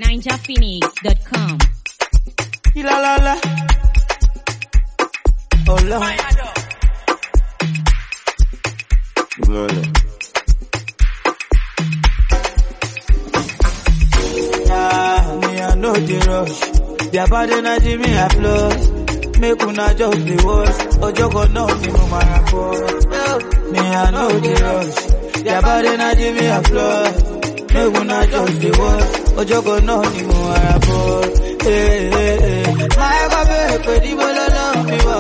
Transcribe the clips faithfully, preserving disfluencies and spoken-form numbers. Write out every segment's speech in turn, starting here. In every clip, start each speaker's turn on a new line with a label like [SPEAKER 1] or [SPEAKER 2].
[SPEAKER 1] ninja phoenix dot com.
[SPEAKER 2] La la la. Oh Lord. Yeah, me I know the rush. Their body na Jimmy I flow. Make una just be watch. Ojoko no ni mo mara po. Me I know the rush. Their body na Jimmy I flow. Make una just be watch. Ojoko no ni mo mara po. Hey hey hey. My baby, pe di bololo mi wa.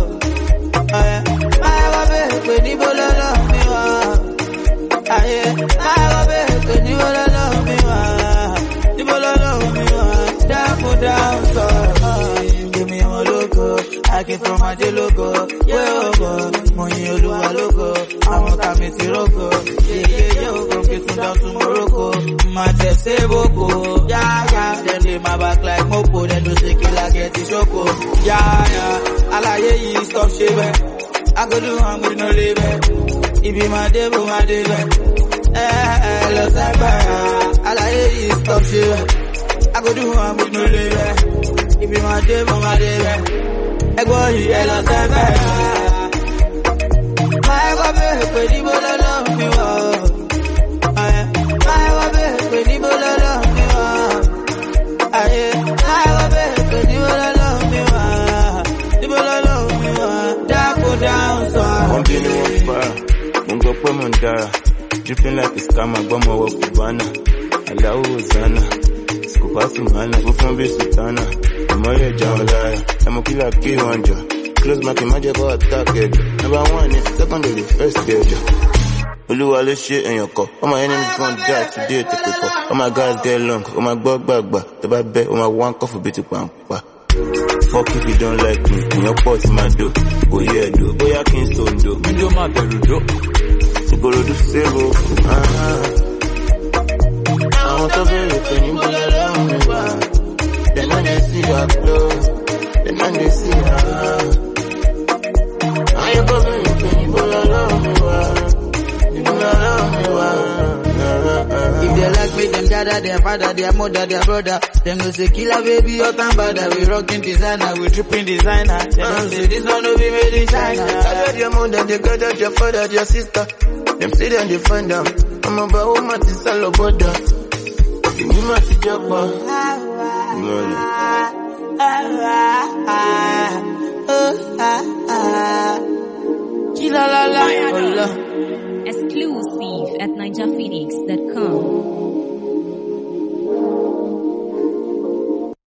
[SPEAKER 2] My baby, pe di bololo mi wa. Aye, my baby, pe di bololo mi wa. Di bololo mi wa. Down down so. Give me my logo. I came from my logo. Yeah, go. Money Oluwa logo. I'm a committee logo. Yeah yeah yeah. From Kitun down to Morocco. My chest say boko. Yeah yeah. Then they my back like mopo. Then do say kill I get the shoko. Yeah yeah. Alaye yi stop shave. I go do I'm gonna no leave it. It be my day, but my day. Eh eh. Let's have it. Alaye yi stop shave. I go do I'm gonna no leave it. It be my day, but my day. I go here, let's have it. My baby, pe di bololo mi wa. My baby, pe di bololo mi wa. Aye, my baby, pe di bololo mi wa. Di bololo mi wa. Down down so.
[SPEAKER 3] I'm feeling on fire. Mungo po mandara. Dripping like a scammer, but my work Cubana. Allahu Hosanna. Skupasu mana, go from Bisutana. I'm all your John liar. I'm a killer key one job. Close my magic for attack it. Number one is secondary, first stage. Oluwa le shit in your car. All my enemies gon' die today to pick up. All my guys get long. All my bug bag back. The bad bet. All my one coffee bit to bang. Fuck if you don't like me. In your pot my do. Go yeah do. Go ya king stone do. Me do my beru do. Go do zero. Ah. I want to be with you. But me back. Then I just see your flow. Then I just see her. I go with you. But I love me.
[SPEAKER 2] If they like me, them dada, their father, their mother, their brother. Them go say killer baby, hot and bad. We rocking designer, we tripping designer. Them say this one no be made in China.
[SPEAKER 3] Gather your mother, they gather your father, your sister. Them say them they find them. I'm about what my tisalo border. You my tijapa.
[SPEAKER 2] Killer la la.
[SPEAKER 1] Exclusive at ninja phoenix dot com.